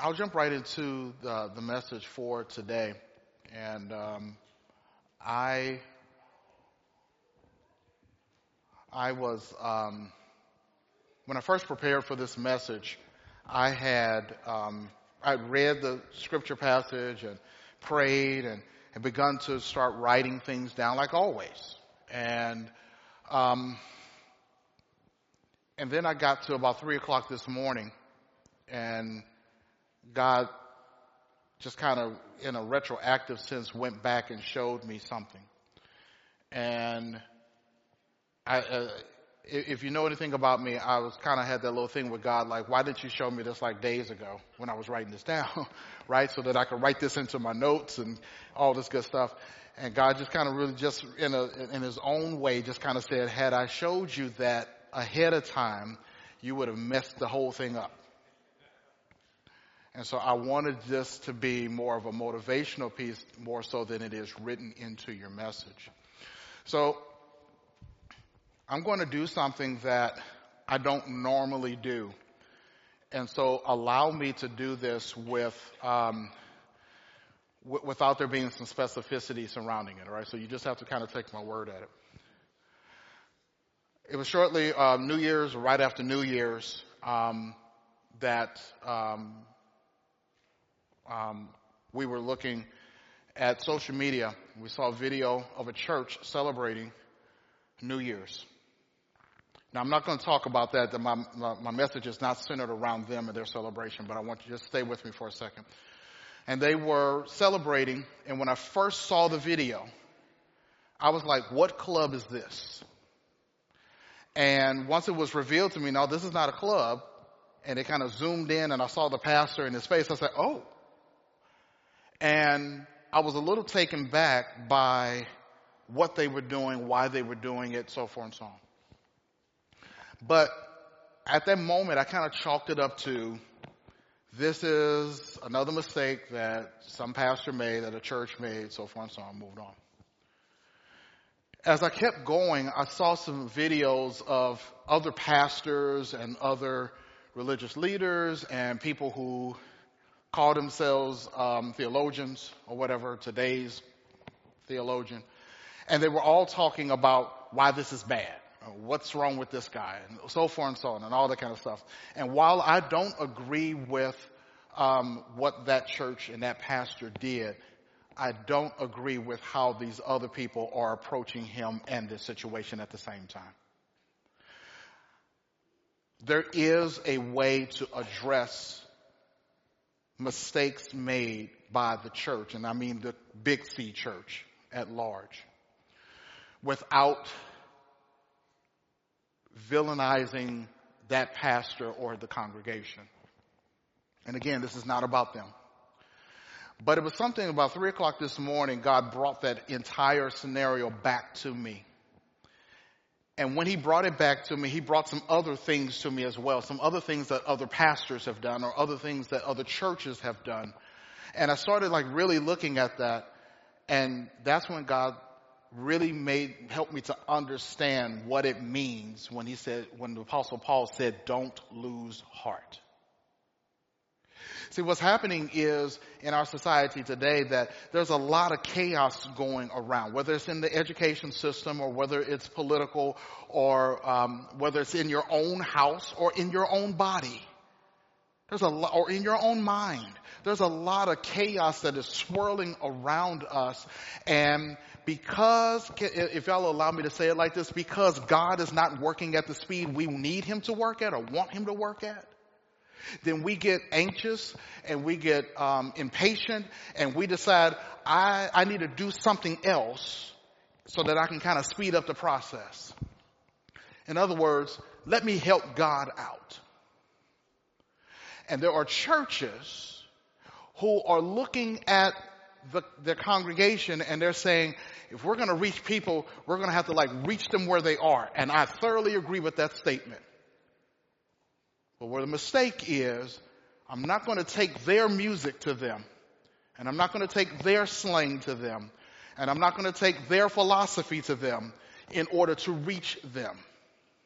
I'll jump right into the message for today. And I was, when I first prepared for this message, I read the scripture passage and prayed and begun to start writing things down like always. And then I got to about 3 o'clock this morning, and God just kind of, in a retroactive sense, went back and showed me something. And if you know anything about me, I was kind of had that little thing with God, like, why didn't you show me this like days ago when I was writing this down, right? So that I could write this into my notes and all this good stuff. And God just kind of really just in his own way just kind of said, had I showed you that ahead of time, you would have messed the whole thing up. And so I wanted this to be more of a motivational piece, more so than it is written into your message. So I'm going to do something that I don't normally do. And so allow me to do this without there being some specificity surrounding it, all right? So you just have to kind of take my word at it. It was shortly New Year's, or right after New Year's, that we were looking at social media. We saw a video of a church celebrating New Year's. Now, I'm not going to talk about that. My message is not centered around them and their celebration, but I want you to just stay with me for a second. And they were celebrating, and when I first saw the video, I was like, what club is this? And once it was revealed to me, no, this is not a club, and it kind of zoomed in, and I saw the pastor in his face, I said, oh. And I was a little taken back by what they were doing, why they were doing it, so forth and so on. But at that moment, I kind of chalked it up to, this is another mistake that some pastor made, that a church made, so forth and so on, moved on. As I kept going, I saw some videos of other pastors and other religious leaders and people who call themselves theologians or whatever, today's theologian. And they were all talking about why this is bad. What's wrong with this guy, and so forth and so on, and all that kind of stuff. And while I don't agree with what that church and that pastor did, I don't agree with how these other people are approaching him and this situation at the same time. There is a way to address mistakes made by the church, and I mean the Big C church at large, without villainizing that pastor or the congregation. And again, this is not about them. But it was something about 3 o'clock this morning, God brought that entire scenario back to me. And when he brought it back to me, he brought some other things to me as well, some other things that other pastors have done or other things that other churches have done. And I started really looking at that, and that's when God really helped me to understand what it means when the Apostle Paul said, don't lose heart. See, what's happening is in our society today that there's a lot of chaos going around, whether it's in the education system or whether it's political or whether it's in your own house or in your own body. There's a lot, or in your own mind. There's a lot of chaos that is swirling around us. And because, if y'all allow me to say it like this, because God is not working at the speed we need him to work at or want him to work at, then we get anxious and we get impatient and we decide, I need to do something else so that I can kind of speed up the process. In other words, let me help God out. And there are churches who are looking at the congregation and they're saying, if we're going to reach people, we're going to have to reach them where they are. And I thoroughly agree with that statement. But where the mistake is, I'm not going to take their music to them. And I'm not going to take their slang to them. And I'm not going to take their philosophy to them in order to reach them.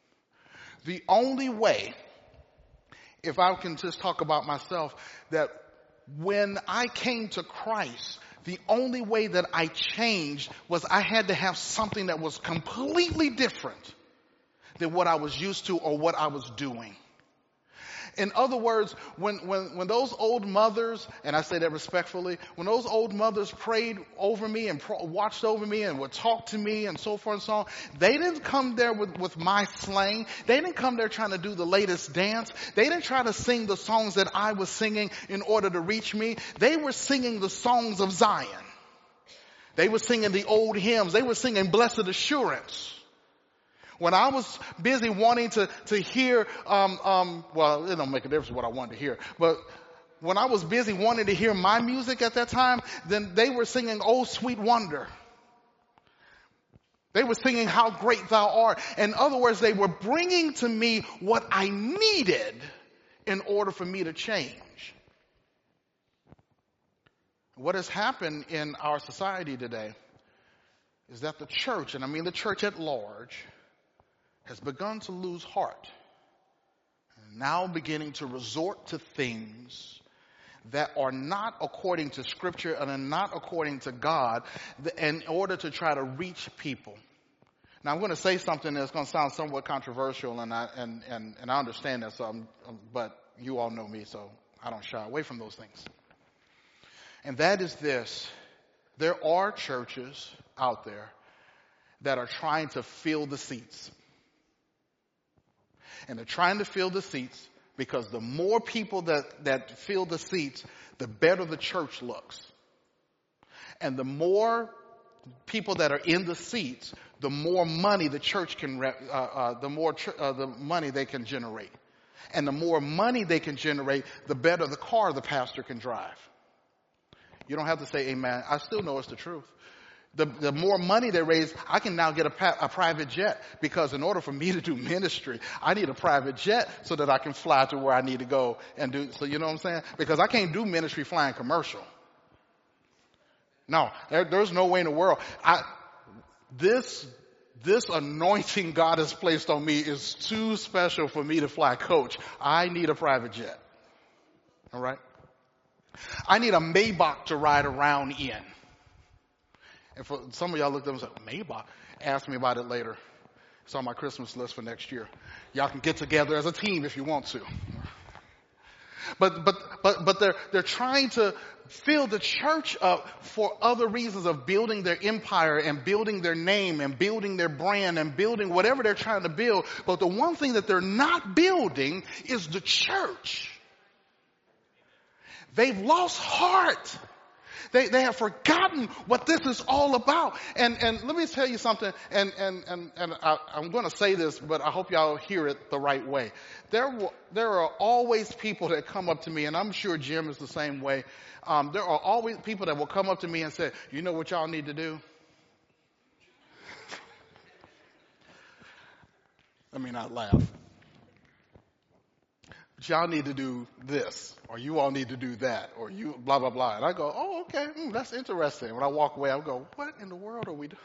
The only way, if I can just talk about myself, that when I came to Christ, the only way that I changed was I had to have something that was completely different than what I was used to or what I was doing. In other words, when those old mothers, and I say that respectfully, when those old mothers prayed over me and watched over me and would talk to me and so forth and so on, they didn't come there with my slang. They didn't come there trying to do the latest dance. They didn't try to sing the songs that I was singing in order to reach me. They were singing the songs of Zion. They were singing the old hymns. They were singing Blessed Assurance. When I was busy wanting to hear, well, it don't make a difference what I wanted to hear, but when I was busy wanting to hear my music at that time, then they were singing Oh Sweet Wonder. They were singing How Great Thou Art. In other words, they were bringing to me what I needed in order for me to change. What has happened in our society today is that the church, and I mean the church at large, has begun to lose heart, and now beginning to resort to things that are not according to Scripture and are not according to God in order to try to reach people. Now I'm going to say something that's going to sound somewhat controversial, and I understand that, but you all know me, so I don't shy away from those things. And that is this: there are churches out there that are trying to fill the seats. And they're trying to fill the seats because the more people that fill the seats, the better the church looks. And the more people that are in the seats, the more money the church can, the money they can generate. And the more money they can generate, the better the car the pastor can drive. You don't have to say amen. I still know it's the truth. The more money they raise, I can now get a private jet, because in order for me to do ministry, I need a private jet so that I can fly to where I need to go and do. So you know what I'm saying? Because I can't do ministry flying commercial. No, there's no way in the world. This anointing God has placed on me is too special for me to fly coach. I need a private jet. All right? I need a Maybach to ride around in. And for some of y'all looked up and said, Maybach? Ask me about it later. It's on my Christmas list for next year. Y'all can get together as a team if you want to. But they're trying to fill the church up for other reasons of building their empire and building their name and building their brand and building whatever they're trying to build. But the one thing that they're not building is the church. They've lost heart. They have forgotten what this is all about. And let me tell you something, and I'm going to say this, but I hope y'all hear it the right way. There are always people that come up to me, and I'm sure Jim is the same way. There are always people that will come up to me and say, you know what y'all need to do? Let me not laugh. But y'all need to do this, or you all need to do that, or you blah, blah, blah. And I go, oh, okay, that's interesting. When I walk away, I go, what in the world are we doing?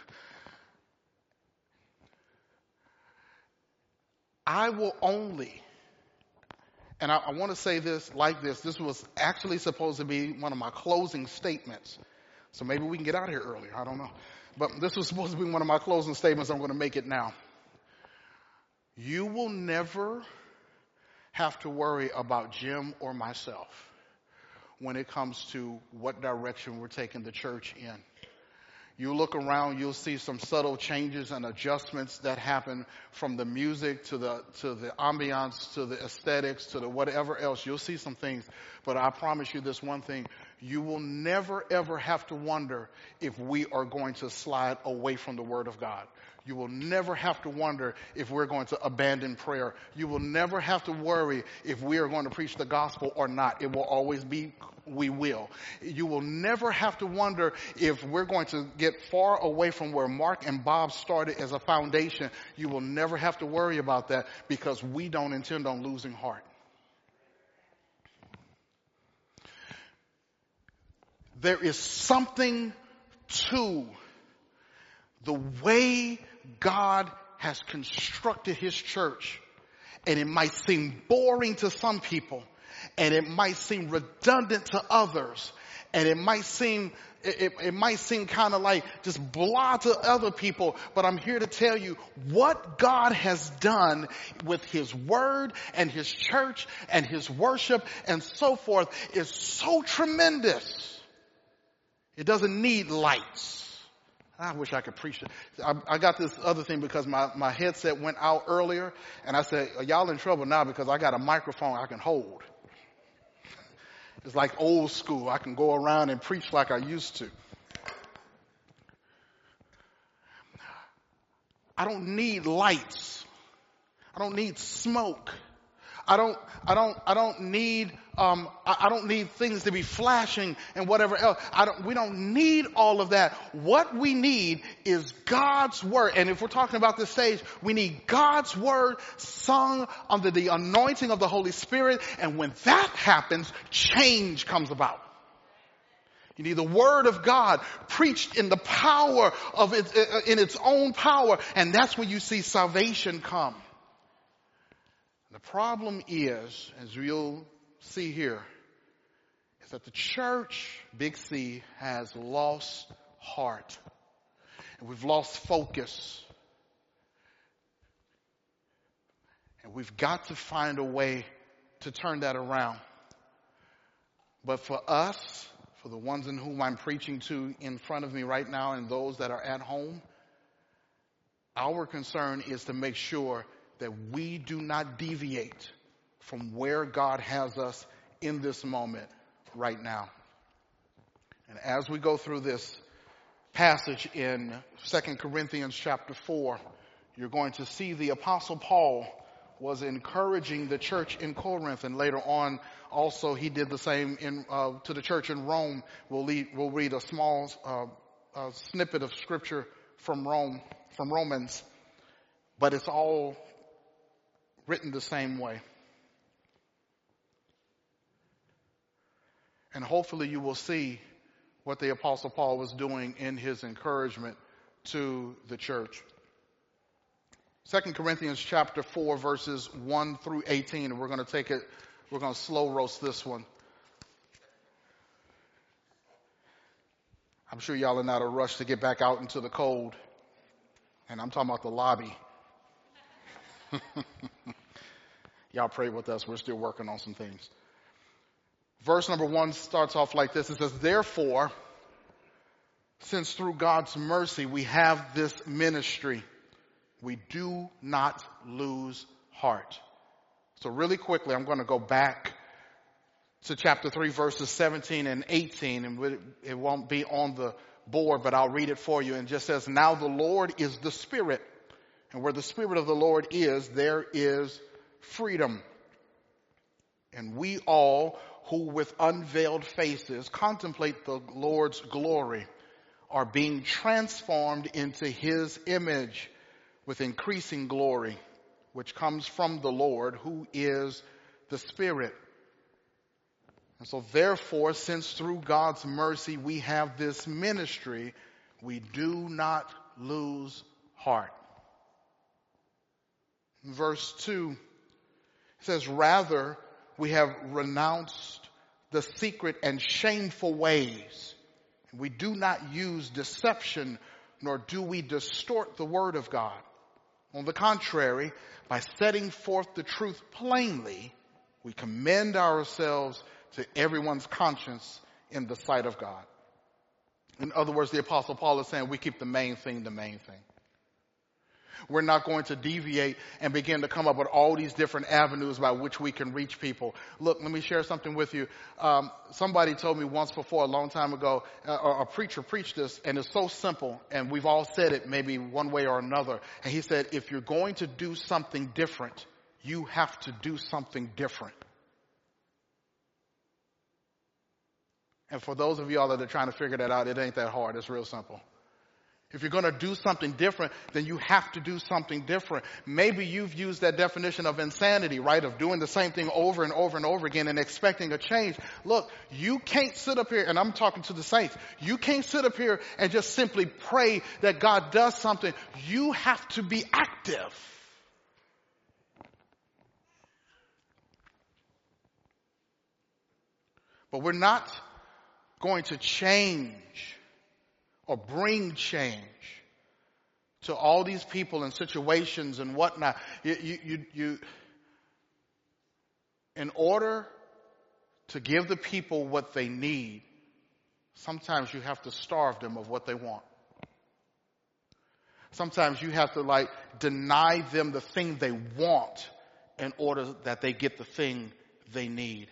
I will only, and I want to say this like this. This was actually supposed to be one of my closing statements. So maybe we can get out of here earlier. I don't know. But this was supposed to be one of my closing statements. I'm going to make it now. You will never have to worry about Jim or myself when it comes to what direction we're taking the church in. You look around, you'll see some subtle changes and adjustments that happen, from the music to the ambiance, to the aesthetics, to the whatever else. You'll see some things, but I promise you this one thing: you will never ever have to wonder if we are going to slide away from the Word of God. You will never have to wonder if we're going to abandon prayer. You will never have to worry if we are going to preach the gospel or not. It will always be, we will. You will never have to wonder if we're going to get far away from where Mark and Bob started as a foundation. You will never have to worry about that, because we don't intend on losing heart. There is something to the way God has constructed his church, and it might seem boring to some people, and it might seem redundant to others, and it might seem kind of like just blah to other people, but I'm here to tell you what God has done with his word and his church and his worship and so forth is so tremendous. It doesn't need lights. I wish I could preach it. I got this other thing because my headset went out earlier, and I said, y'all in trouble now because I got a microphone I can hold. It's like old school. I can go around and preach like I used to. I don't need lights. I don't need smoke. I don't need things to be flashing and whatever else. We don't need all of that. What we need is God's word. And if we're talking about this stage, we need God's word sung under the anointing of the Holy Spirit. And when that happens, change comes about. You need the word of God preached in the power of it, in its own power. And that's when you see salvation come. The problem is, as you'll see here, is that the church, Big C, has lost heart. And we've lost focus. And we've got to find a way to turn that around. But for us, for the ones in whom I'm preaching to in front of me right now and those that are at home, our concern is to make sure that we do not deviate from where God has us in this moment right now. And as we go through this passage in 2 Corinthians chapter 4, you're going to see the Apostle Paul was encouraging the church in Corinth, and later on also he did the same to the church in Rome. We'll read a small snippet of scripture from Romans, but it's all written the same way. And hopefully you will see what the Apostle Paul was doing in his encouragement to the church. 2 Corinthians chapter 4 verses 1 through 18, and we're going to slow roast this one. I'm sure y'all are not in a rush to get back out into the cold. And I'm talking about the lobby. Y'all pray with us. We're still working on some things. Verse number 1 starts off like this. It says, therefore, since through God's mercy we have this ministry, we do not lose heart. So really quickly, I'm going to go back to chapter 3, verses 17 and 18, and it won't be on the board, but I'll read it for you. And it just says, now the Lord is the Spirit, and where the Spirit of the Lord is, there is freedom. And we all who with unveiled faces contemplate the Lord's glory are being transformed into his image with increasing glory, which comes from the Lord, who is the Spirit. And so therefore, since through God's mercy we have this ministry, we do not lose heart. In verse 2, it says, rather, we have renounced the secret and shameful ways. We do not use deception, nor do we distort the word of God. On the contrary, by setting forth the truth plainly, we commend ourselves to everyone's conscience in the sight of God. In other words, the Apostle Paul is saying we keep the main thing the main thing. We're not going to deviate and begin to come up with all these different avenues by which we can reach people. Look, let me share something with you. Somebody told me once before, a long time ago, a preacher preached this, and it's so simple, and we've all said it maybe one way or another. And he said, if you're going to do something different, you have to do something different. And for those of y'all that are trying to figure that out, it ain't that hard. It's real simple. If you're going to do something different, then you have to do something different. Maybe you've used that definition of insanity, right? Of doing the same thing over and over and over again and expecting a change. Look, you can't sit up here, and I'm talking to the saints. You can't sit up here and just simply pray that God does something. You have to be active. But we're not going to change or bring change to all these people and situations and whatnot. You, in order to give the people what they need, sometimes you have to starve them of what they want. Sometimes you have to deny them the thing they want in order that they get the thing they need.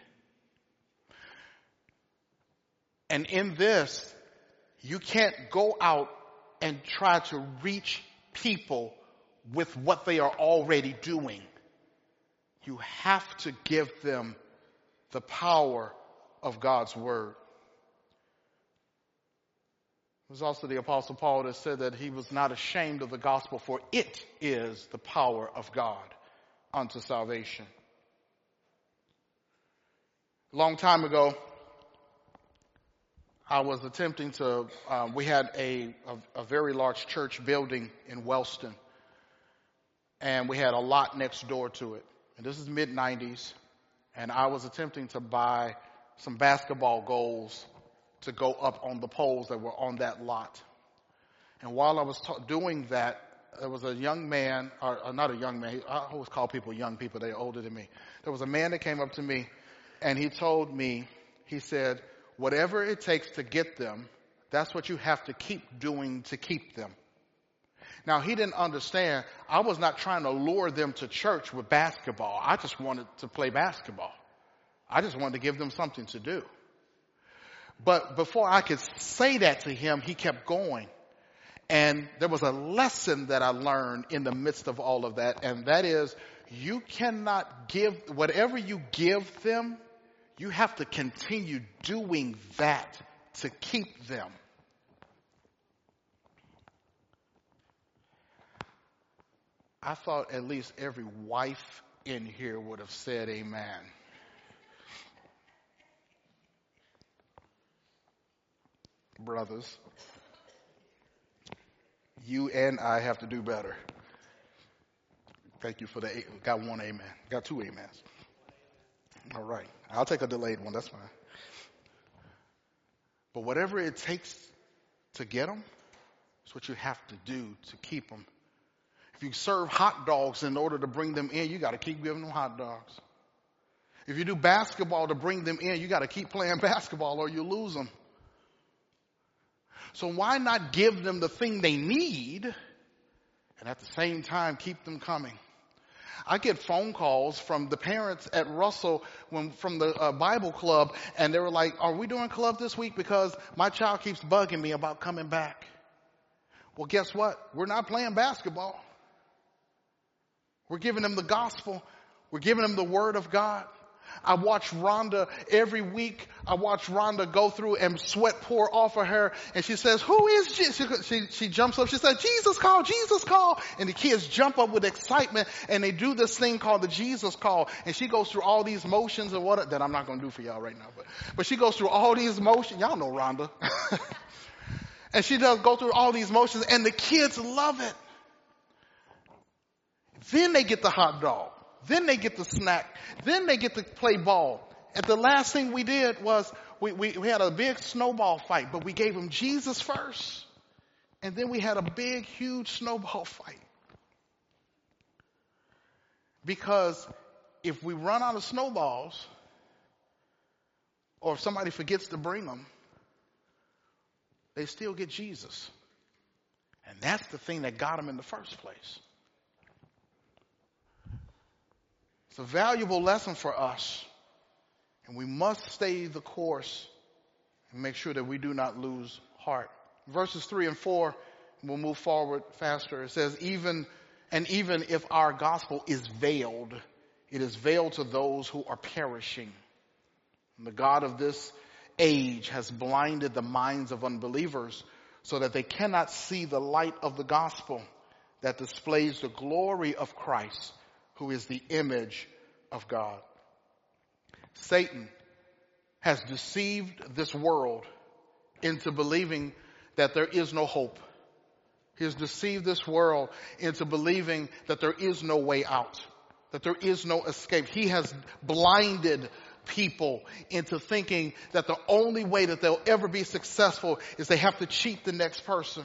And in this, you can't go out and try to reach people with what they are already doing. You have to give them the power of God's word. It was also the Apostle Paul that said that he was not ashamed of the gospel, for it is the power of God unto salvation. A long time ago, I was attempting to, we had a very large church building in Wellston, and we had a lot next door to it. And this is mid-90s, and I was attempting to buy some basketball goals to go up on the poles that were on that lot. And while I was doing that, there was a young man, or not a young man, I always call people young people, they're older than me. There was a man that came up to me, and he told me, he said, whatever it takes to get them, that's what you have to keep doing to keep them. Now, he didn't understand. I was not trying to lure them to church with basketball. I just wanted to play basketball. I just wanted to give them something to do. But before I could say that to him, he kept going. And there was a lesson that I learned in the midst of all of that, and that is, you cannot give, whatever you give them, you have to continue doing that to keep them. I thought at least every wife in here would have said amen. Brothers, you and I have to do better. Thank you for the, got one amen. Got two amens. All right. I'll take a delayed one. That's fine. But whatever it takes to get them, it's what you have to do to keep them. If you serve hot dogs in order to bring them in, you got to keep giving them hot dogs. If you do basketball to bring them in, you got to keep playing basketball or you lose them. So why not give them the thing they need and at the same time keep them coming? I get phone calls from the parents at Russell from the Bible club, and they were like, are we doing club this week? Because my child keeps bugging me about coming back. Well, guess what? We're not playing basketball. We're giving them the gospel. We're giving them the word of God. I watch Rhonda every week. I watch Rhonda go through and sweat pour off of her. And she says, who is Jesus? She jumps up. She says, Jesus call, Jesus call. And the kids jump up with excitement and they do this thing called the Jesus call. And she goes through all these motions and what that I'm not going to do for y'all right now. But she goes through all these motions. Y'all know Rhonda. And she does go through all these motions and the kids love it. Then they get the hot dog. Then they get the snack. Then they get to play ball. And the last thing we did was we had a big snowball fight, but we gave them Jesus first. And then we had a big, huge snowball fight. Because if we run out of snowballs, or if somebody forgets to bring them, they still get Jesus. And that's the thing that got them in the first place. It's a valuable lesson for us, and we must stay the course and make sure that we do not lose heart. Verses 3 and 4, we'll move forward faster. It says, even if our gospel is veiled, it is veiled to those who are perishing. And the God of this age has blinded the minds of unbelievers so that they cannot see the light of the gospel that displays the glory of Christ, who is the image of God. Satan has deceived this world into believing that there is no hope. He has deceived this world into believing that there is no way out, that there is no escape. He has blinded people into thinking that the only way that they'll ever be successful is they have to cheat the next person.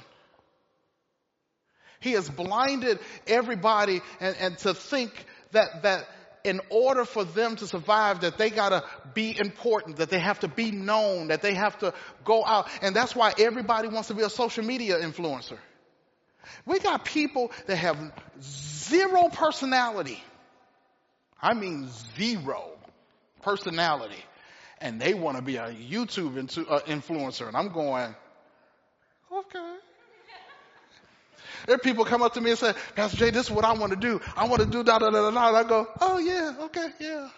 He has blinded everybody and to think that in order for them to survive, that they gotta be important, that they have to be known, that they have to go out. And that's why everybody wants to be a social media influencer. We got people that have zero personality. I mean zero personality. And they want to be a YouTube influencer. And I'm going, okay. There are people come up to me and say, Pastor Jay, this is what I want to do. I want to do da da da da da. And I go, oh yeah, okay, yeah.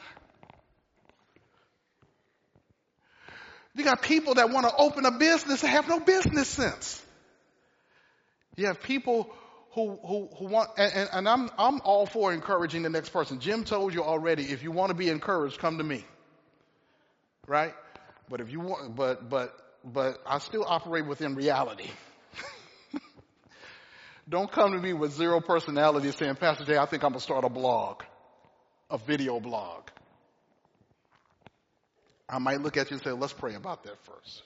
You got people that want to open a business and have no business sense. You have people who want, and I'm all for encouraging the next person. Jim told you already, if you want to be encouraged, come to me. Right? But if you want, but I still operate within reality. Don't come to me with zero personality saying, Pastor Jay, I think I'm going to start a blog, a video blog. I might look at you and say, let's pray about that first.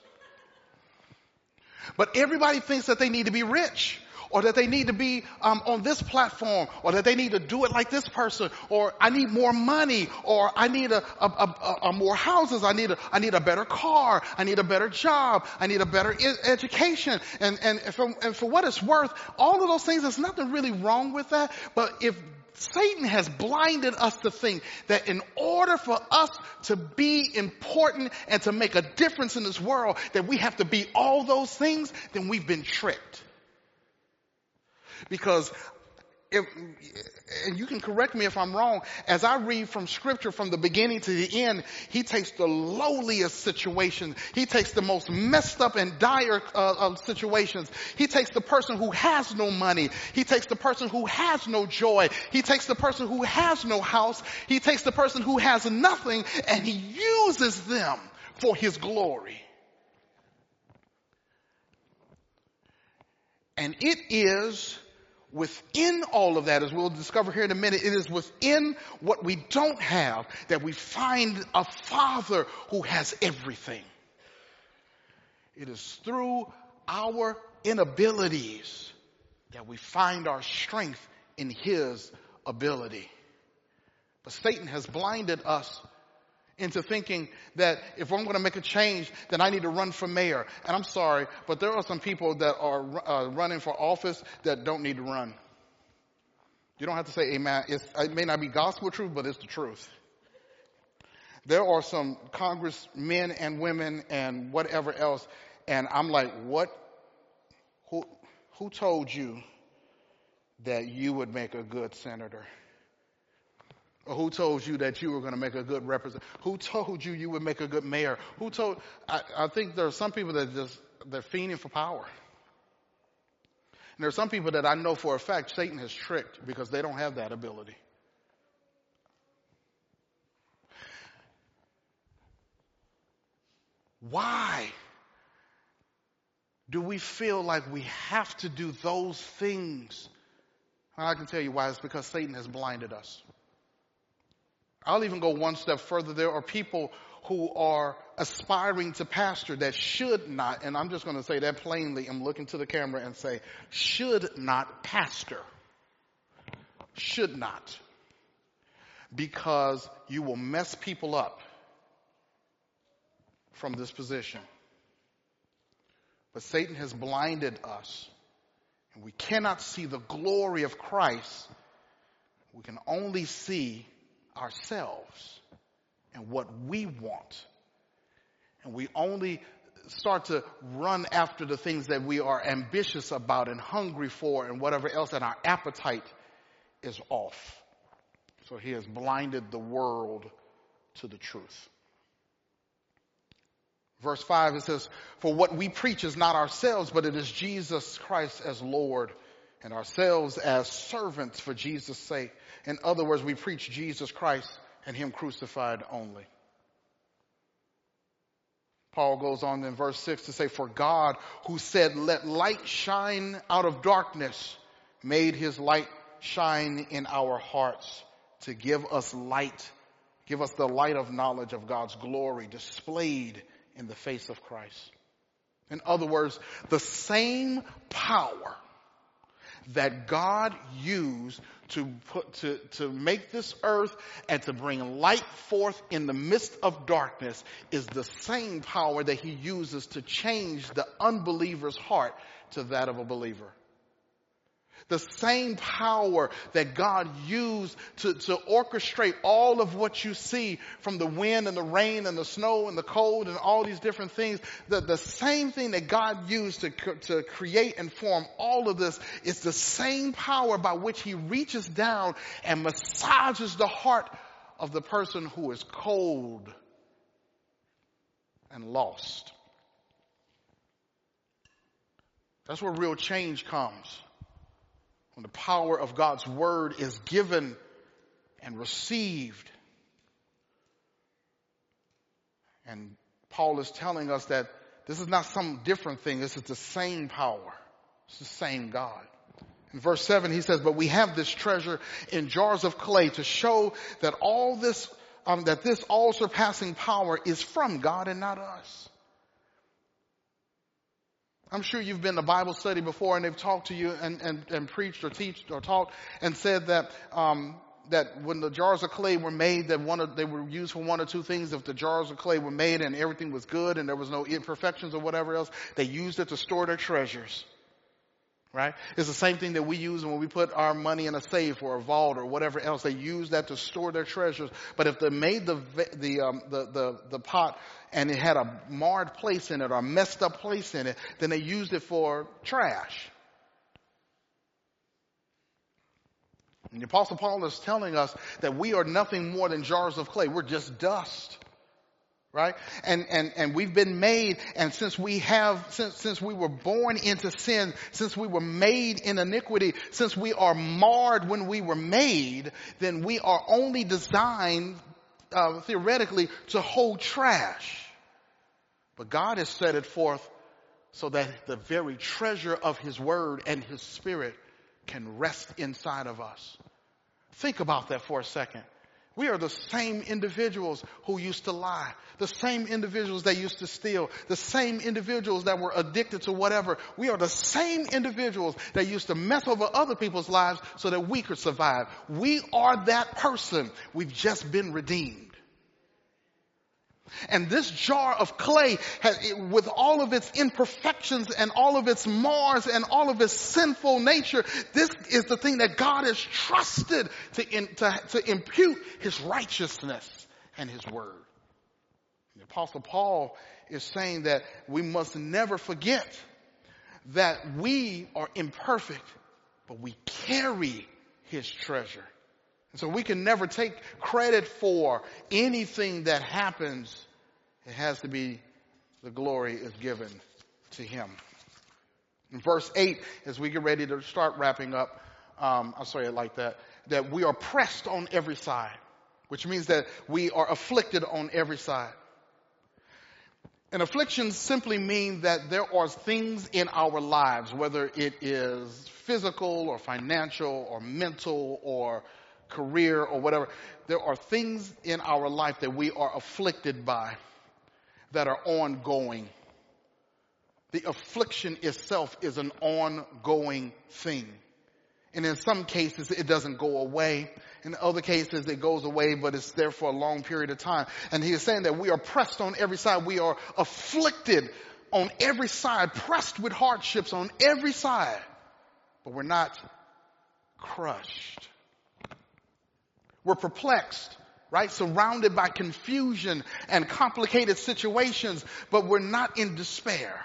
But everybody thinks that they need to be rich, or that they need to be on this platform, or that they need to do it like this person, or I need more money, or I need a more houses, I need a better car, I need a better job, I need a better education, and for what it's worth, all of those things, there's nothing really wrong with that. But if Satan has blinded us to think that in order for us to be important and to make a difference in this world, that we have to be all those things, then we've been tricked. Because and you can correct me if I'm wrong, as I read from scripture from the beginning to the end, he takes the lowliest situations. He takes the most messed up and dire situations. He takes the person who has no money. He takes the person who has no joy. He takes the person who has no house. He takes the person who has nothing, and he uses them for his glory. And it is within all of that, as we'll discover here in a minute, it is within what we don't have that we find a Father who has everything. It is through our inabilities that we find our strength in His ability. But Satan has blinded us into thinking that if I'm going to make a change, then I need to run for mayor. And I'm sorry, but there are some people that are running for office that don't need to run. You don't have to say amen. It may not be gospel truth, but it's the truth. There are some congressmen and women and whatever else, and I'm like, what? Who told you that you would make a good senator? Or who told you that you were going to make a good representative? Who told you you would make a good mayor? Who told? I think there are some people that they're fiending for power. And there are some people that I know for a fact Satan has tricked because they don't have that ability. Why do we feel like we have to do those things? And I can tell you why. It's because Satan has blinded us. I'll even go one step further. There are people who are aspiring to pastor that should not, and I'm just going to say that plainly, I'm looking to the camera and say, should not pastor. Should not. Because you will mess people up from this position. But Satan has blinded us, and we cannot see the glory of Christ. We can only see ourselves and what we want. And we only start to run after the things that we are ambitious about and hungry for and whatever else, and our appetite is off. So he has blinded the world to the truth. Verse 5, it says, for what we preach is not ourselves, but it is Jesus Christ as Lord, and ourselves as servants for Jesus' sake. In other words, we preach Jesus Christ and Him crucified only. Paul goes on in verse 6 to say, for God, who said, let light shine out of darkness, made His light shine in our hearts to give us light Give us the light of knowledge of God's glory displayed in the face of Christ. In other words, the same power that God used to make this earth and to bring light forth in the midst of darkness is the same power that he uses to change the unbeliever's heart to that of a believer. The same power that God used to orchestrate all of what you see, from the wind and the rain and the snow and the cold and all these different things, the same thing that God used to create and form all of this is the same power by which he reaches down and massages the heart of the person who is cold and lost. That's where real change comes. When the power of God's word is given and received. And Paul is telling us that this is not some different thing. This is the same power. It's the same God. In verse 7 he says, but we have this treasure in jars of clay to show that all this, that this all surpassing power is from God and not us. I'm sure you've been to Bible study before and they've talked to you and preached or teached or taught and said that that when the jars of clay were made, that they were used for one or two things. If the jars of clay were made and everything was good and there was no imperfections or whatever else, they used it to store their treasures. Right? It's the same thing that we use when we put our money in a safe or a vault or whatever else. They use that to store their treasures. But if they made the pot and it had a marred place in it or a messed up place in it, then they used it for trash. And the Apostle Paul is telling us that we are nothing more than jars of clay. We're just dust. Right? And we've been made, and since we were born into sin, since we were made in iniquity, since we are marred when we were made, then we are only designed, theoretically, to hold trash. But God has set it forth so that the very treasure of his word and his spirit can rest inside of us. Think about that for a second. We are the same individuals who used to lie, the same individuals that used to steal, the same individuals that were addicted to whatever. We are the same individuals that used to mess over other people's lives so that we could survive. We are that person. We've just been redeemed. And this jar of clay, with all of its imperfections and all of its mars and all of its sinful nature, this is the thing that God has trusted to impute his righteousness and his word. The Apostle Paul is saying that we must never forget that we are imperfect, but we carry his treasure. And so we can never take credit for anything that happens. It has to be the glory is given to him. In verse 8, as we get ready to start wrapping up, I'll say it like that we are pressed on every side, which means that we are afflicted on every side. And afflictions simply mean that there are things in our lives, whether it is physical or financial or mental or career or whatever, there are things in our life that we are afflicted by that are ongoing. The affliction itself is an ongoing thing. And in some cases, it doesn't go away. In other cases, it goes away, but it's there for a long period of time. And he is saying that we are pressed on every side. We are afflicted on every side, pressed with hardships on every side. But we're not crushed. We're perplexed, right? Surrounded by confusion and complicated situations, but we're not in despair.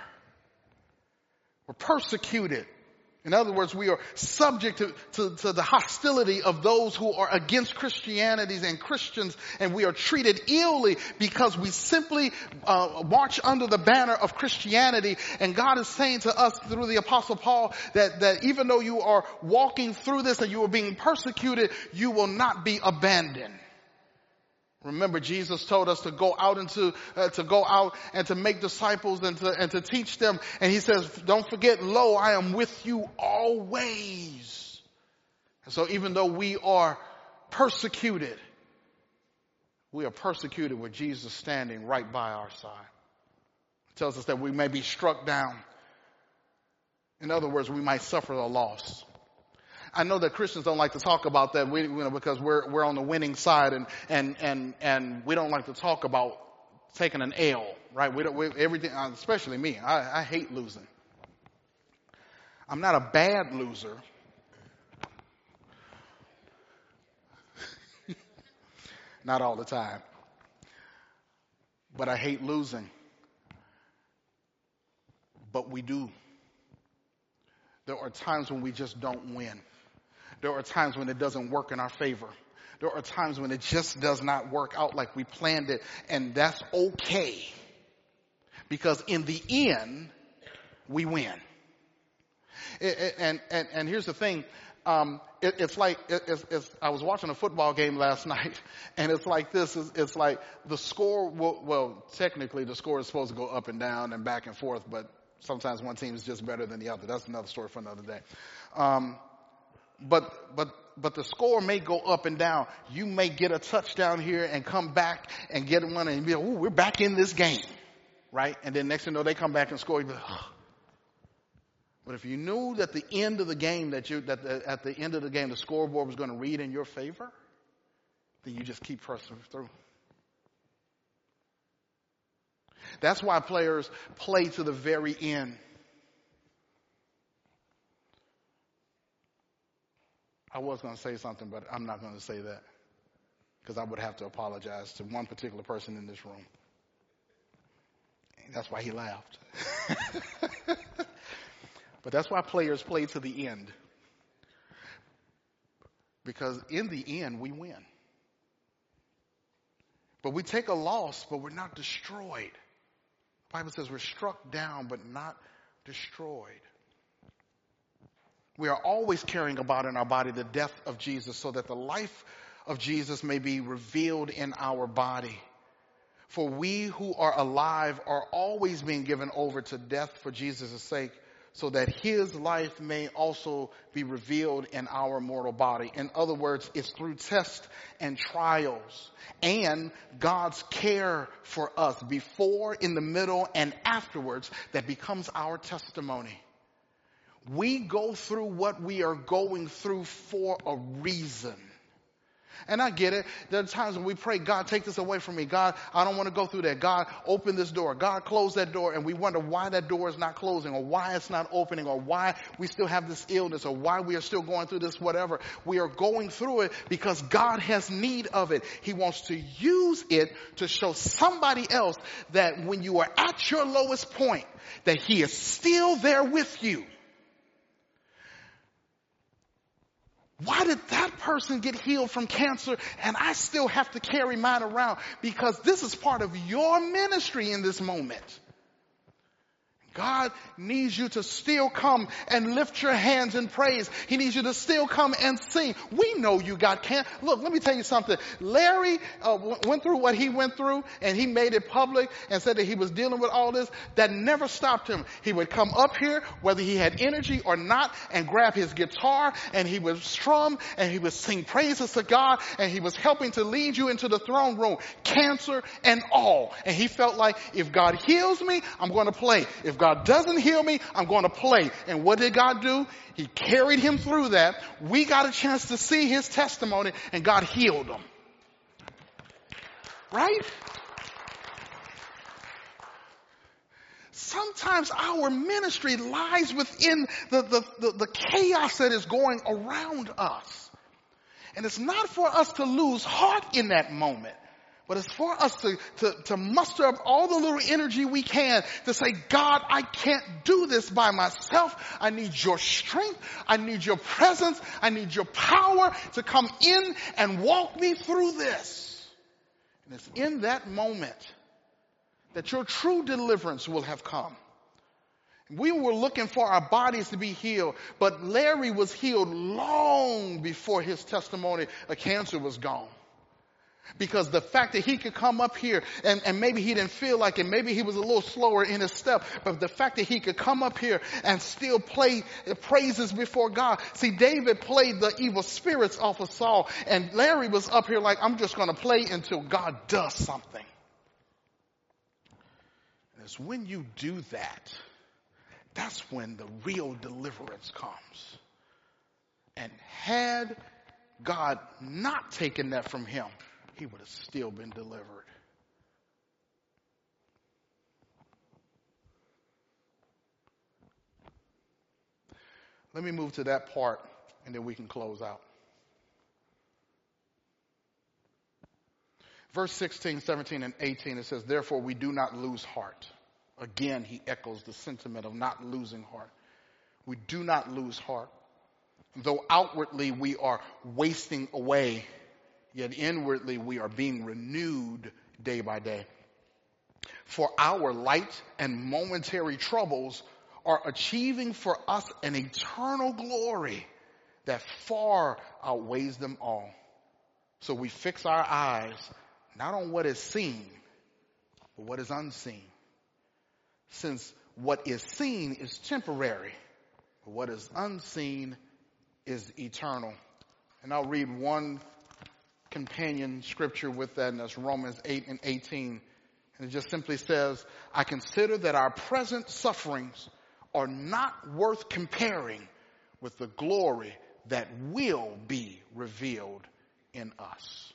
We're persecuted. In other words, we are subject to the hostility of those who are against Christianity and Christians, and we are treated illy because we simply march under the banner of Christianity. And God is saying to us through the Apostle Paul that even though you are walking through this and you are being persecuted, you will not be abandoned. Remember, Jesus told us to go out and to make disciples and to teach them. And he says, don't forget, lo, I am with you always. And so even though we are persecuted, We are persecuted with Jesus standing right by our side. It tells us that we may be struck down. In other words, we might suffer a loss. I know that Christians don't like to talk about that because we're on the winning side and we don't like to talk about taking an L, right? Everything, especially me. I hate losing. I'm not a bad loser. Not all the time. But I hate losing. But we do. There are times when we just don't win. There are times when it doesn't work in our favor. There are times when it just does not work out like we planned it. And that's okay. Because in the end, we win. And here's the thing. It's like I was watching a football game last night, and it's like this. It's like the score. Well, technically, the score is supposed to go up and down and back and forth, but sometimes one team is just better than the other. That's another story for another day. But the score may go up and down. You may get a touchdown here and come back and get one, and be like, "Ooh, we're back in this game," right? And then next thing you know, they come back and score. You be like, oh. But if you knew that the end of the game, at the end of the game, the scoreboard was going to read in your favor, then you just keep pressing through. That's why players play to the very end. I was going to say something, but I'm not going to say that because I would have to apologize to one particular person in this room. And that's why he laughed. But that's why players play to the end. Because in the end, we win. But we take a loss, but we're not destroyed. The Bible says we're struck down, but not destroyed. We are always carrying about in our body the death of Jesus so that the life of Jesus may be revealed in our body. For we who are alive are always being given over to death for Jesus' sake, so that his life may also be revealed in our mortal body. In other words, it's through tests and trials and God's care for us before, in the middle, and afterwards that becomes our testimony. We go through what we are going through for a reason. And I get it. There are times when we pray, God, take this away from me. God, I don't want to go through that. God, open this door. God, close that door. And we wonder why that door is not closing, or why it's not opening, or why we still have this illness, or why we are still going through this, whatever. We are going through it because God has need of it. He wants to use it to show somebody else that when you are at your lowest point, that he is still there with you. Why did that person get healed from cancer and I still have to carry mine around? Because this is part of your ministry in this moment. God needs you to still come and lift your hands in praise. He needs you to still come and sing. We know you got cancer. Look, let me tell you something. Larry went through what he went through, and he made it public and said that he was dealing with all this. That never stopped him. He would come up here, whether he had energy or not, and grab his guitar, and he would strum, and he would sing praises to God, and he was helping to lead you into the throne room, cancer and all. And he felt like, if God heals me, I'm going to play. If God doesn't heal me, I'm going to play. And what did God do? He carried him through that. We got a chance to see his testimony, and God healed him. Right? Sometimes our ministry lies within the chaos that is going around us. And it's not for us to lose heart in that moment. But it's for us to muster up all the little energy we can to say, God, I can't do this by myself. I need your strength. I need your presence. I need your power to come in and walk me through this. And it's in that moment that your true deliverance will have come. We were looking for our bodies to be healed, but Larry was healed long before his testimony of cancer was gone. Because the fact that he could come up here and maybe he didn't feel like it, maybe he was a little slower in his step, but the fact that he could come up here and still play praises before God. See, David played the evil spirits off of Saul, and Larry was up here like, I'm just going to play until God does something. And it's when you do that, that's when the real deliverance comes. And had God not taken that from him, he would have still been delivered. Let me move to that part and then we can close out. Verse 16, 17, and 18, it says, therefore we do not lose heart. Again, he echoes the sentiment of not losing heart. We do not lose heart. Though outwardly we are wasting away, yet inwardly we are being renewed day by day. For our light and momentary troubles are achieving for us an eternal glory that far outweighs them all. So we fix our eyes not on what is seen, but what is unseen. Since what is seen is temporary, but what is unseen is eternal. And I'll read one companion scripture with that, and that's Romans 8 and 18. And it just simply says, I consider that our present sufferings are not worth comparing with the glory that will be revealed in us.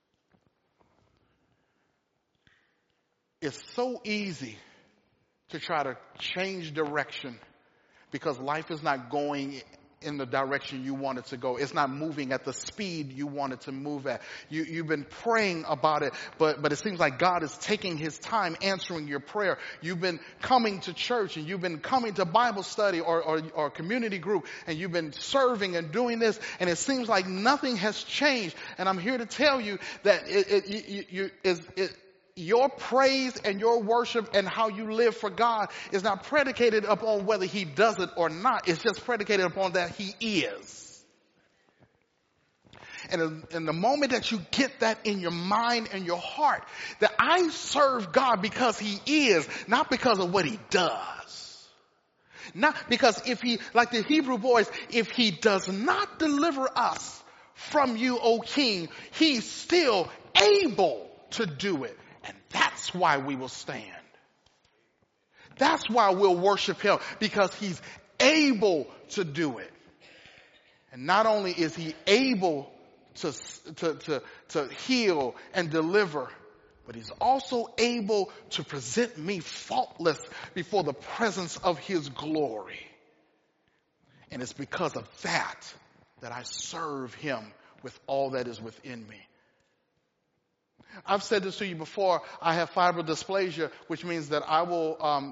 It's so easy to try to change direction because life is not going in the direction you want it to go. It's not moving at the speed you want it to move at. You've been praying about it, but it seems like God is taking his time answering your prayer. You've been coming to church and you've been coming to Bible study or community group, and you've been serving and doing this, and it seems like nothing has changed. And I'm here to tell you that your praise and your worship and how you live for God is not predicated upon whether he does it or not. It's just predicated upon that he is. And in the moment that you get that in your mind and your heart, that I serve God because he is, not because of what he does. Not because if he, like the Hebrew boys, if he does not deliver us from you, O King, he's still able to do it. And that's why we will stand. That's why we'll worship him, because he's able to do it. And not only is he able to heal and deliver, but he's also able to present me faultless before the presence of his glory. And it's because of that I serve him with all that is within me. I've said this to you before. I have fibrous dysplasia, which means that I will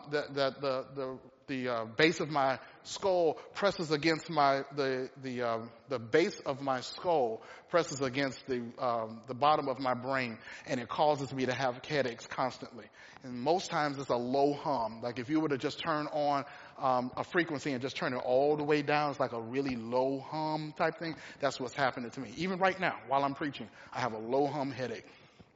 the base of my skull presses against the base of my skull presses against the bottom of my brain, and it causes me to have headaches constantly. And most times it's a low hum. Like if you were to just turn on a frequency and just turn it all the way down, it's like a really low hum type thing. That's what's happening to me. Even right now, while I'm preaching, I have a low hum headache.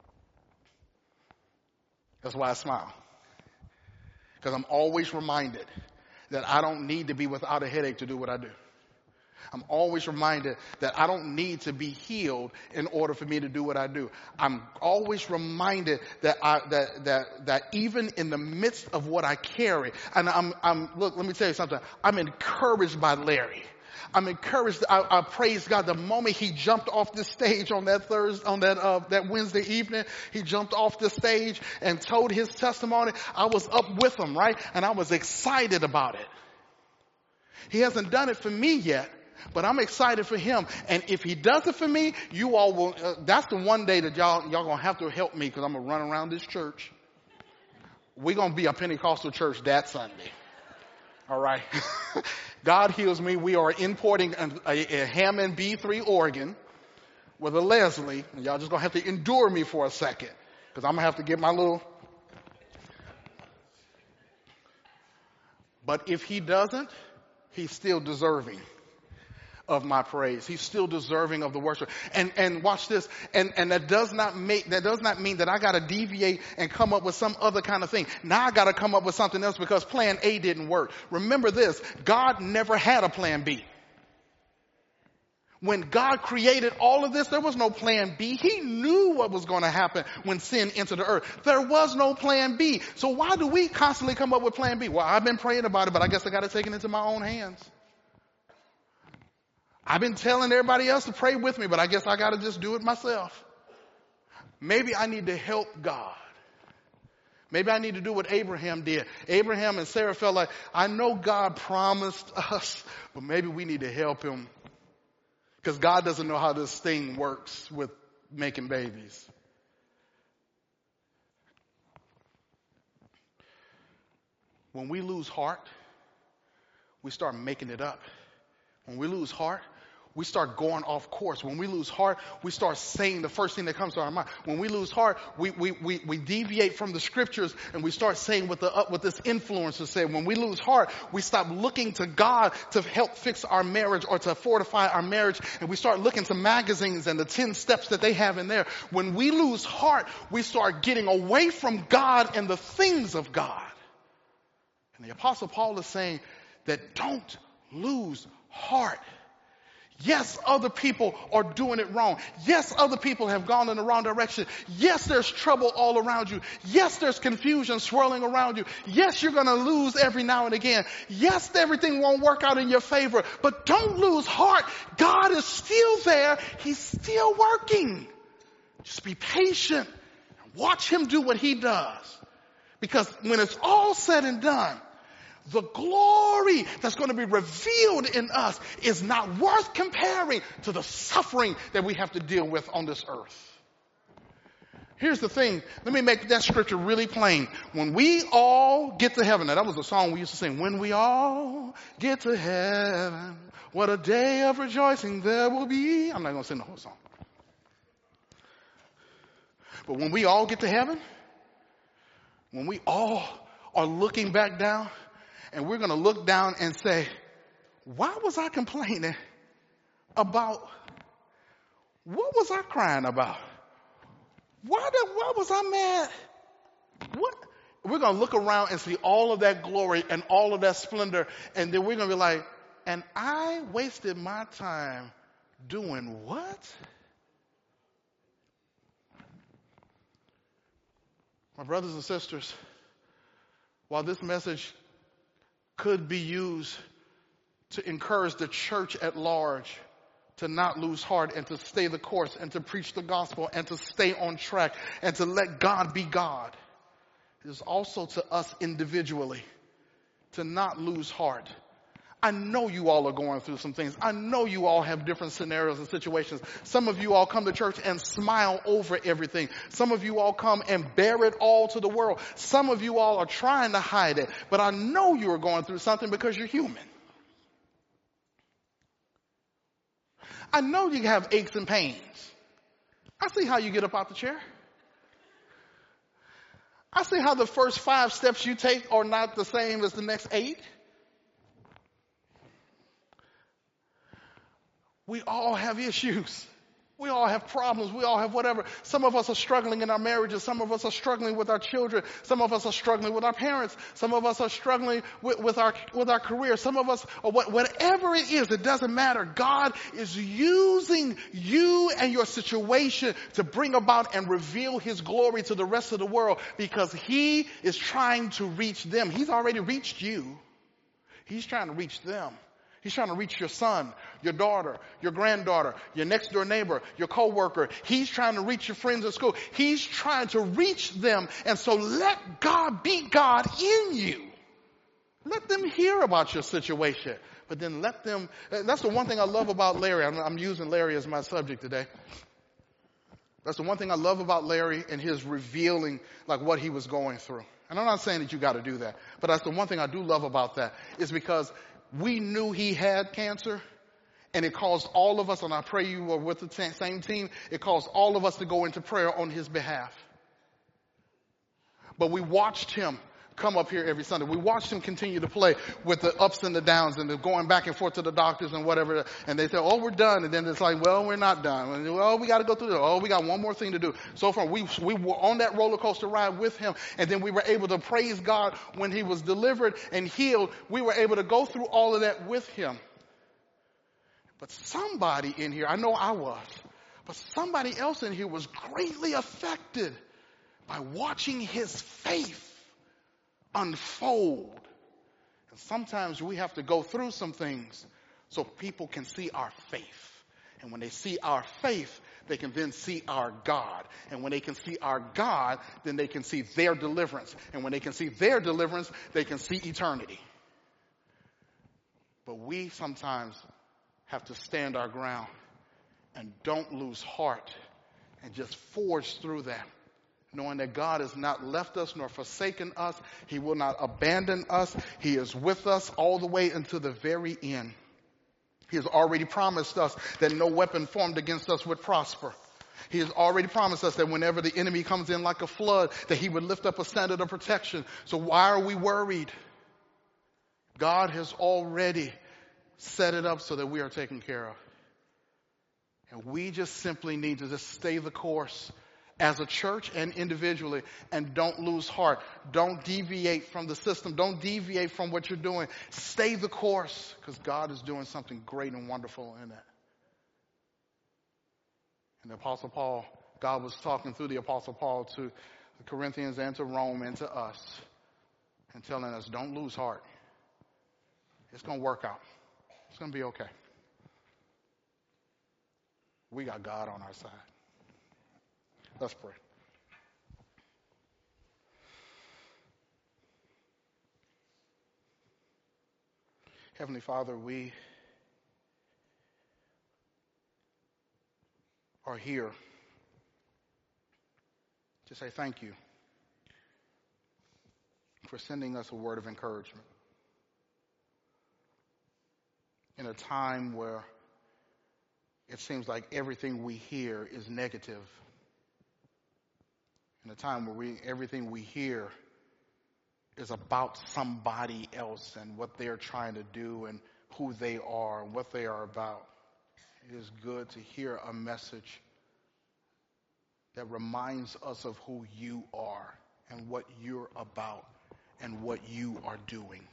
That's why I smile. Because I'm always reminded that I don't need to be without a headache to do what I do. I'm always reminded that I don't need to be healed in order for me to do what I do. I'm always reminded that even in the midst of what I carry, and look, let me tell you something. I'm encouraged by Larry. I'm encouraged. I praise God. The moment he jumped off the stage on that Wednesday evening, he jumped off the stage and told his testimony. I was up with him, right? And I was excited about it. He hasn't done it for me yet, but I'm excited for him. And if he does it for me, you all will. That's the one day that y'all gonna have to help me, because I'm gonna run around this church. We're gonna be a Pentecostal church that Sunday. All right. God heals me. We are importing a Hammond B3 organ with a Leslie. And y'all just going to have to endure me for a second, because I'm going to have to get my little. But if he doesn't, he's still deserving of my praise. He's still deserving of the worship. And watch this. And that does not mean that I got to deviate and come up with some other kind of thing. Now I got to come up with something else because plan A didn't work. Remember this, God never had a plan B. When God created all of this, there was no plan B. He knew what was going to happen when sin entered the earth. There was no plan B. So why do we constantly come up with plan B? Well, I've been praying about it, but I guess I got to take it into my own hands. I've been telling everybody else to pray with me, but I guess I got to just do it myself. Maybe I need to help God. Maybe I need to do what Abraham did. Abraham and Sarah felt like, I know God promised us, but maybe we need to help him. Because God doesn't know how this thing works with making babies. When we lose heart, we start making it up. When we lose heart, we start going off course. When we lose heart, we start saying the first thing that comes to our mind. When we lose heart, we deviate from the scriptures and we start saying what this influencer said. When we lose heart, we stop looking to God to help fix our marriage or to fortify our marriage, and we start looking to magazines and the 10 steps that they have in there. When we lose heart, we start getting away from God and the things of God. And the Apostle Paul is saying that don't lose heart. Yes, other people are doing it wrong. Yes, other people have gone in the wrong direction. Yes, there's trouble all around you. Yes, there's confusion swirling around you. Yes, you're going to lose every now and again. Yes, everything won't work out in your favor. But don't lose heart. God is still there. He's still working. Just be patient and watch him do what he does. Because when it's all said and done, the glory that's going to be revealed in us is not worth comparing to the suffering that we have to deal with on this earth. Here's the thing. Let me make that scripture really plain. When we all get to heaven, now that was a song we used to sing. When we all get to heaven, what a day of rejoicing there will be. I'm not going to sing the whole song. But when we all get to heaven, when we all are looking back down, and we're going to look down and say, why was I complaining about, what was I crying about? Why was I mad? What? We're going to look around and see all of that glory and all of that splendor, and then we're going to be like, and I wasted my time doing what? My brothers and sisters, while this message could be used to encourage the church at large to not lose heart and to stay the course and to preach the gospel and to stay on track and to let God be God, it is also to us individually to not lose heart. I know you all are going through some things. I know you all have different scenarios and situations. Some of you all come to church and smile over everything. Some of you all come and bear it all to the world. Some of you all are trying to hide it. But I know you are going through something because you're human. I know you have aches and pains. I see how you get up out the chair. I see how the first 5 steps you take are not the same as the next 8. We all have issues. We all have problems. We all have whatever. Some of us are struggling in our marriages. Some of us are struggling with our children. Some of us are struggling with our parents. Some of us are struggling with our career. Some of us, or whatever it is, it doesn't matter. God is using you and your situation to bring about and reveal his glory to the rest of the world because he is trying to reach them. He's already reached you. He's trying to reach them. He's trying to reach your son, your daughter, your granddaughter, your next door neighbor, your coworker. He's trying to reach your friends at school. He's trying to reach them. And so let God be God in you. Let them hear about your situation. But then let them, that's the one thing I love about Larry. I'm using Larry as my subject today. That's the one thing I love about Larry and his revealing like what he was going through. And I'm not saying that you got to do that. But that's the one thing I do love about that is because we knew he had cancer, and it caused all of us, and I pray you were with the same team, it caused all of us to go into prayer on his behalf. But we watched him come up here every Sunday. We watched him continue to play with the ups and the downs and the going back and forth to the doctors and whatever. And they say, oh, we're done. And then it's like, well, we're not done. And, well, we got to go through this. Oh, we got one more thing to do. So far, we were on that roller coaster ride with him. And then we were able to praise God when he was delivered and healed. We were able to go through all of that with him. But somebody in here, I know I was, but somebody else in here was greatly affected by watching his faith unfold. And sometimes we have to go through some things so people can see our faith. And when they see our faith, they can then see our God. And when they can see our God, then they can see their deliverance. And when they can see their deliverance, they can see eternity. But we sometimes have to stand our ground and don't lose heart and just forge through that, knowing that God has not left us nor forsaken us. He will not abandon us. He is with us all the way until the very end. He has already promised us that no weapon formed against us would prosper. He has already promised us that whenever the enemy comes in like a flood, that he would lift up a standard of protection. So why are we worried? God has already set it up so that we are taken care of. And we just simply need to just stay the course as a church and individually, and don't lose heart. Don't deviate from the system. Don't deviate from what you're doing. Stay the course, because God is doing something great and wonderful in that. And the Apostle Paul, God was talking through the Apostle Paul to the Corinthians and to Rome and to us, and telling us, don't lose heart. It's going to work out. It's going to be okay. We got God on our side. Let's pray. Heavenly Father, we are here to say thank you for sending us a word of encouragement in a time where it seems like everything we hear is negative. In a time where everything we hear is about somebody else and what they're trying to do and who they are and what they are about. It is good to hear a message that reminds us of who you are and what you're about and what you are doing.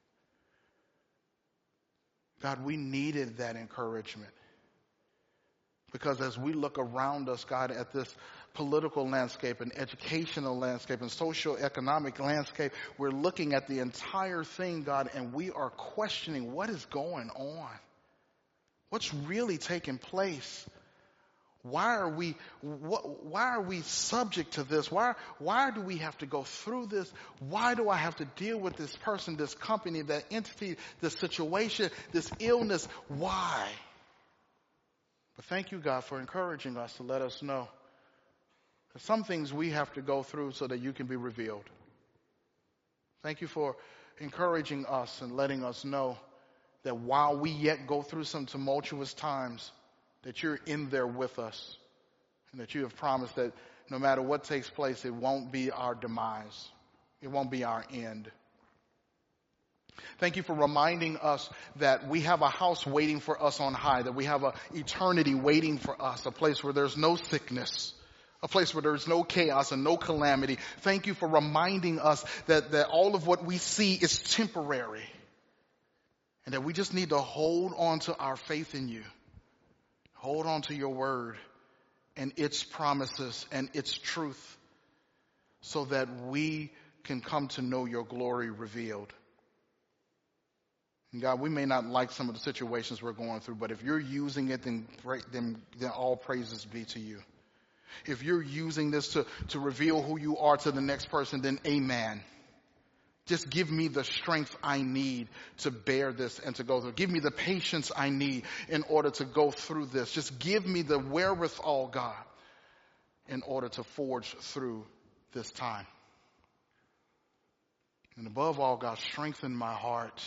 God, we needed that encouragement. Because as we look around us, God, at this political landscape and educational landscape and social economic landscape, we're looking at the entire thing, God, and we are questioning what is going on. What's really taking place? Why are we subject to this? Why do we have to go through this? Why do I have to deal with this person, this company, that entity, this situation, this illness? Why? But thank you, God, for encouraging us to let us know that some things we have to go through so that you can be revealed. Thank you for encouraging us and letting us know that while we yet go through some tumultuous times, that you're in there with us and that you have promised that no matter what takes place, it won't be our demise. It won't be our end. Thank you for reminding us that we have a house waiting for us on high, that we have an eternity waiting for us, a place where there's no sickness, a place where there's no chaos and no calamity. Thank you for reminding us that all of what we see is temporary and that we just need to hold on to our faith in you. Hold on to your word and its promises and its truth so that we can come to know your glory revealed. And God, we may not like some of the situations we're going through, but if you're using it, then all praises be to you. If you're using this to reveal who you are to the next person, then amen. Just give me the strength I need to bear this and to go through. Give me the patience I need in order to go through this. Just give me the wherewithal, God, in order to forge through this time. And above all, God, strengthen my heart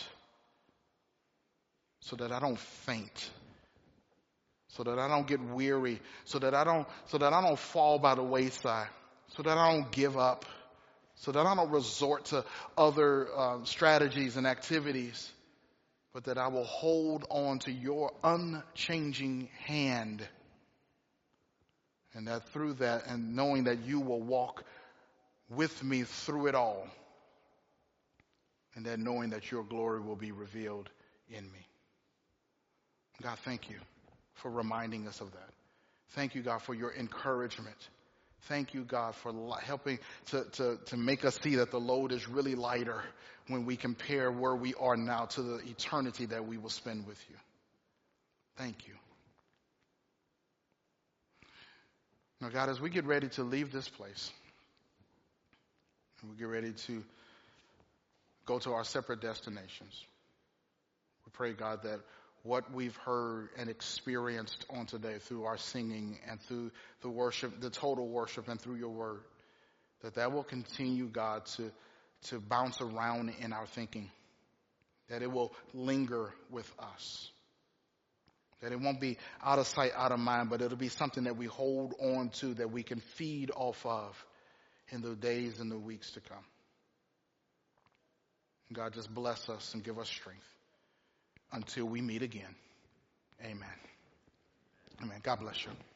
so that I don't faint, so that I don't get weary, so that I don't fall by the wayside, so that I don't give up, so that I don't resort to other strategies and activities, but that I will hold on to your unchanging hand. And that through that, and knowing that you will walk with me through it all, and that knowing that your glory will be revealed in me. God, thank you for reminding us of that. Thank you, God, for your encouragement. Thank you, God, for helping to make us see that the load is really lighter when we compare where we are now to the eternity that we will spend with you. Thank you. Now, God, as we get ready to leave this place, and we get ready to go to our separate destinations, we pray, God, that what we've heard and experienced on today through our singing and through the worship, the total worship, and through your word, that will continue, God, to bounce around in our thinking, that it will linger with us, that it won't be out of sight, out of mind, but it'll be something that we hold on to, that we can feed off of in the days and the weeks to come. God, just bless us and give us strength until we meet again. Amen. Amen. God bless you.